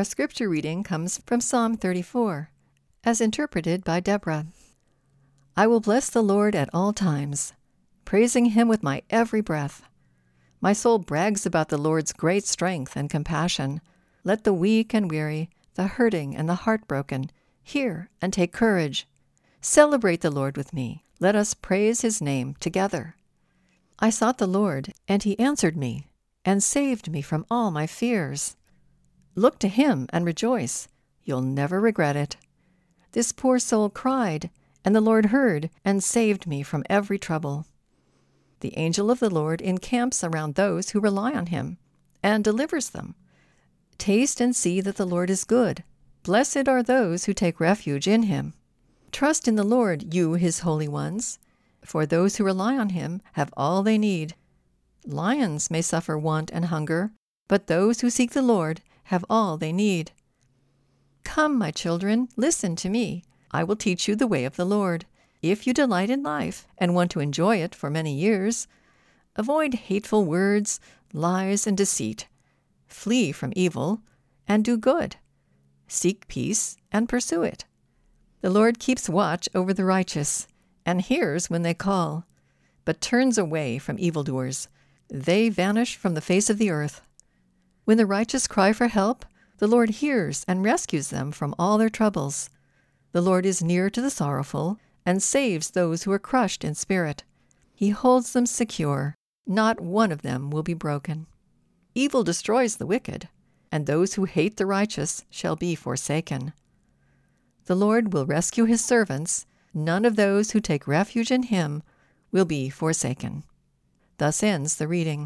Our scripture reading comes from Psalm 34, as interpreted by Deborah. I will bless the Lord at all times, praising him with my every breath. My soul brags about the Lord's great strength and compassion. Let the weak and weary, the hurting and the heartbroken, hear and take courage. Celebrate the Lord with me. Let us praise his name together. I sought the Lord, and he answered me, and saved me from all my fears. Look to him and rejoice. You'll never regret it. This poor soul cried, and the Lord heard and saved me from every trouble. The angel of the Lord encamps around those who rely on him and delivers them. Taste and see that the Lord is good. Blessed are those who take refuge in him. Trust in the Lord, you his holy ones, for those who rely on him have all they need. Lions may suffer want and hunger, but those who seek the Lord have all they need. Come, my children, listen to me. I will teach you the way of the Lord. If you delight in life and want to enjoy it for many years, avoid hateful words, lies, and deceit. Flee from evil and do good. Seek peace and pursue it. The Lord keeps watch over the righteous and hears when they call, but turns away from evildoers. They vanish from the face of the earth. When the righteous cry for help, the Lord hears and rescues them from all their troubles. The Lord is near to the sorrowful and saves those who are crushed in spirit. He holds them secure. Not one of them will be broken. Evil destroys the wicked, and those who hate the righteous shall be forsaken. The Lord will rescue his servants. None of those who take refuge in him will be forsaken. Thus ends the reading.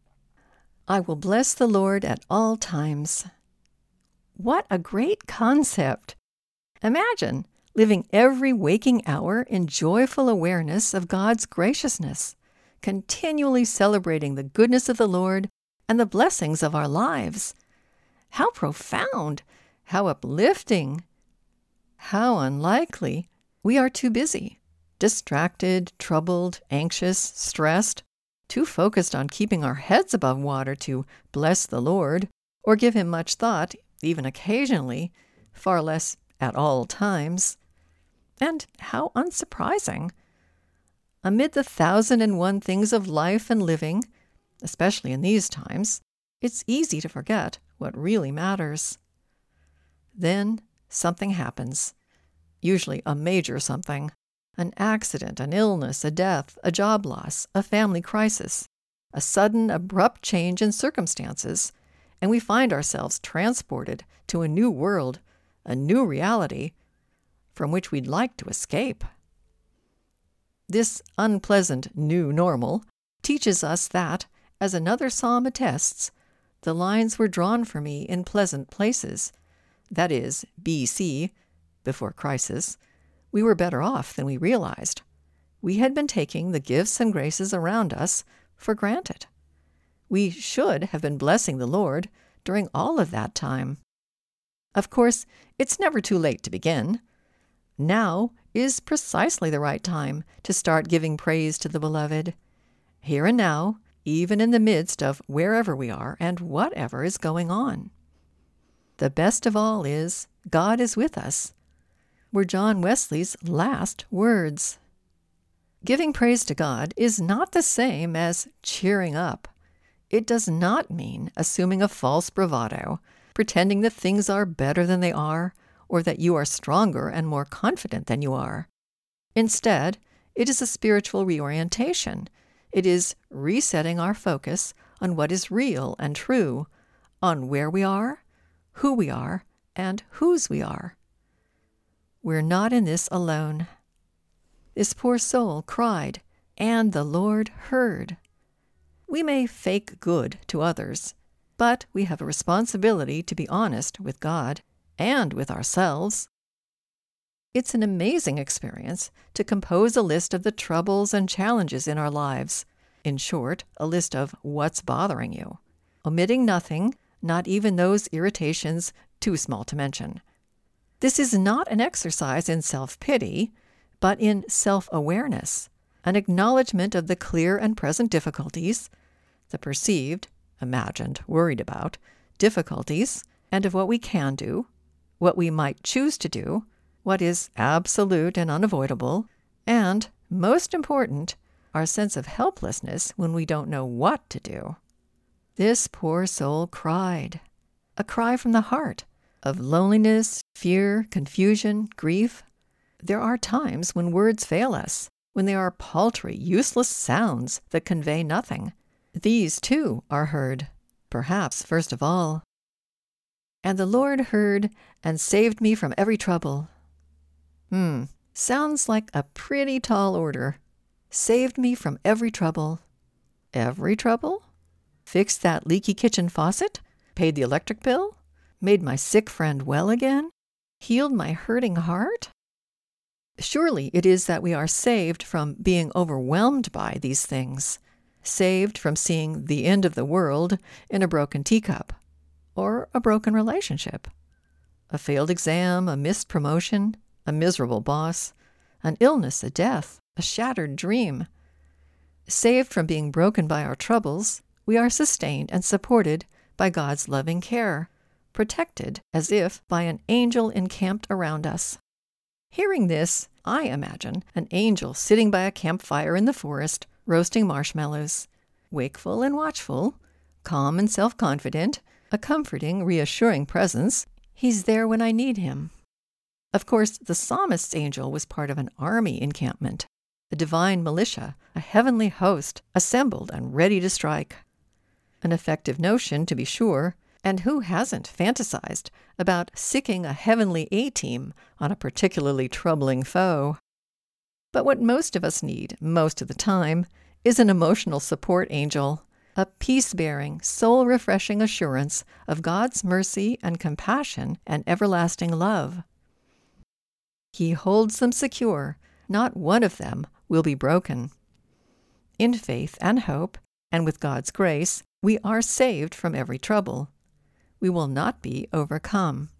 I will bless the Lord at all times. What a great concept! Imagine living every waking hour in joyful awareness of God's graciousness, continually celebrating the goodness of the Lord and the blessings of our lives. How profound! How uplifting! How unlikely! We are too busy, distracted, troubled, anxious, stressed, too focused on keeping our heads above water to bless the Lord or give him much thought, even occasionally, far less at all times. And how unsurprising! Amid the 1,001 things of life and living, especially in these times, it's easy to forget what really matters. Then something happens, usually a major something, an accident, an illness, a death, a job loss, a family crisis, a sudden, abrupt change in circumstances, and we find ourselves transported to a new world, a new reality, from which we'd like to escape. This unpleasant new normal teaches us that, as another psalm attests, the lines were drawn for me in pleasant places, that is, B.C., before crisis. We were better off than we realized. We had been taking the gifts and graces around us for granted. We should have been blessing the Lord during all of that time. Of course, it's never too late to begin. Now is precisely the right time to start giving praise to the Beloved. Here and now, even in the midst of wherever we are and whatever is going on. The best of all is, God is with us, were John Wesley's last words. Giving praise to God is not the same as cheering up. It does not mean assuming a false bravado, pretending that things are better than they are, or that you are stronger and more confident than you are. Instead, it is a spiritual reorientation. It is resetting our focus on what is real and true, on where we are, who we are, and whose we are. We're not in this alone. This poor soul cried, and the Lord heard. We may fake good to others, but we have a responsibility to be honest with God and with ourselves. It's an amazing experience to compose a list of the troubles and challenges in our lives. In short, a list of what's bothering you, omitting nothing, not even those irritations too small to mention. This is not an exercise in self-pity, but in self-awareness, an acknowledgement of the clear and present difficulties, the perceived, imagined, worried about difficulties, and of what we can do, what we might choose to do, what is absolute and unavoidable, and, most important, our sense of helplessness when we don't know what to do. This poor soul cried, a cry from the heart, of loneliness, fear, confusion, grief. There are times when words fail us, when they are paltry, useless sounds that convey nothing. These, too, are heard, perhaps first of all. And the Lord heard and saved me from every trouble. Sounds like a pretty tall order. Saved me from every trouble. Every trouble? Fixed that leaky kitchen faucet? Paid the electric bill? Made my sick friend well again? Healed my hurting heart? Surely it is that we are saved from being overwhelmed by these things, saved from seeing the end of the world in a broken teacup, or a broken relationship, a failed exam, a missed promotion, a miserable boss, an illness, a death, a shattered dream. Saved from being broken by our troubles, we are sustained and supported by God's loving care, protected as if by an angel encamped around us. Hearing this, I imagine an angel sitting by a campfire in the forest, roasting marshmallows, wakeful and watchful, calm and self-confident, a comforting, reassuring presence. He's there when I need him. Of course, the psalmist's angel was part of an army encampment, a divine militia, a heavenly host, assembled and ready to strike. An effective notion, to be sure, and who hasn't fantasized about sicking a heavenly A-team on a particularly troubling foe? But what most of us need, most of the time, is an emotional support angel, a peace-bearing, soul-refreshing assurance of God's mercy and compassion and everlasting love. He holds them secure, not one of them will be broken. In faith and hope, and with God's grace, we are saved from every trouble. We will not be overcome.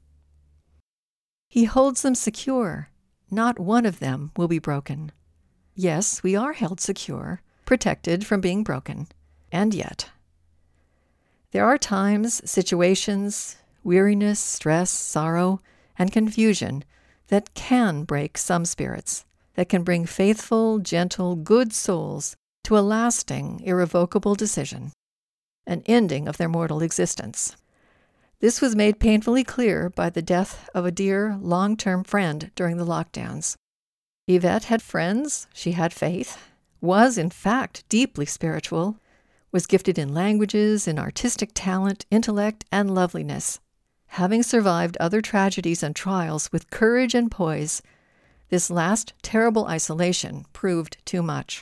He holds them secure. Not one of them will be broken. Yes, we are held secure, protected from being broken. And yet, there are times, situations, weariness, stress, sorrow, and confusion that can break some spirits, that can bring faithful, gentle, good souls to a lasting, irrevocable decision, an ending of their mortal existence. This was made painfully clear by the death of a dear, long-term friend during the lockdowns. Yvette had friends, she had faith, was in fact deeply spiritual, was gifted in languages, in artistic talent, intellect, and loveliness. Having survived other tragedies and trials with courage and poise, this last terrible isolation proved too much.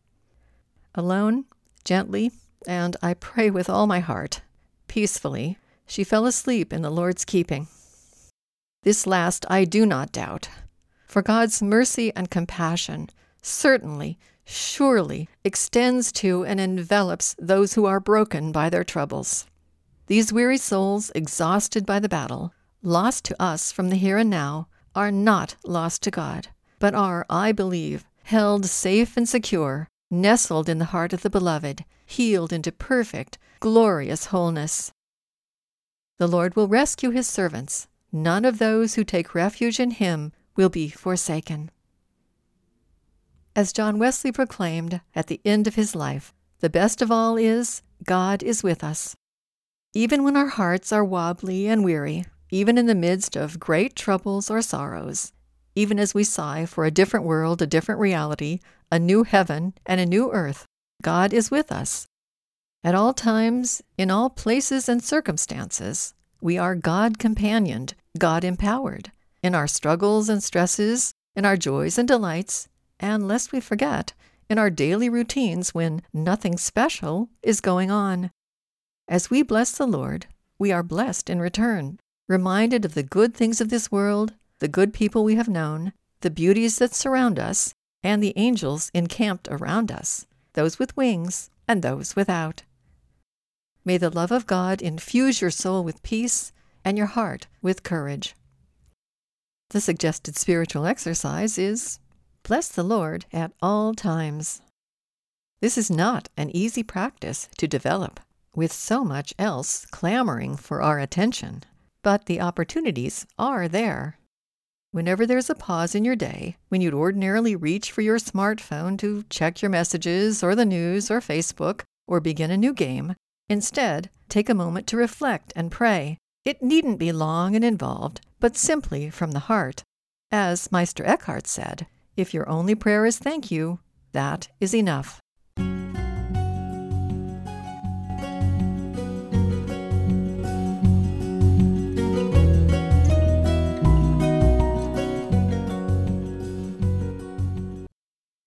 Alone, gently, and I pray with all my heart, peacefully, she fell asleep in the Lord's keeping. This last I do not doubt, for God's mercy and compassion certainly, surely extends to and envelops those who are broken by their troubles. These weary souls, exhausted by the battle, lost to us from the here and now, are not lost to God, but are, I believe, held safe and secure, nestled in the heart of the Beloved, healed into perfect, glorious wholeness. The Lord will rescue his servants. None of those who take refuge in him will be forsaken. As John Wesley proclaimed at the end of his life, the best of all is, God is with us. Even when our hearts are wobbly and weary, even in the midst of great troubles or sorrows, even as we sigh for a different world, a different reality, a new heaven and a new earth, God is with us. At all times, in all places and circumstances, we are God-companioned, God-empowered, in our struggles and stresses, in our joys and delights, and lest we forget, in our daily routines when nothing special is going on. As we bless the Lord, we are blessed in return, reminded of the good things of this world, the good people we have known, the beauties that surround us, and the angels encamped around us, those with wings and those without. May the love of God infuse your soul with peace and your heart with courage. The suggested spiritual exercise is, bless the Lord at all times. This is not an easy practice to develop, with so much else clamoring for our attention. but the opportunities are there. Whenever there's a pause in your day, when you'd ordinarily reach for your smartphone to check your messages or the news or Facebook or begin a new game, instead, take a moment to reflect and pray. It needn't be long and involved, but simply from the heart. As Meister Eckhart said, if your only prayer is thank you, that is enough.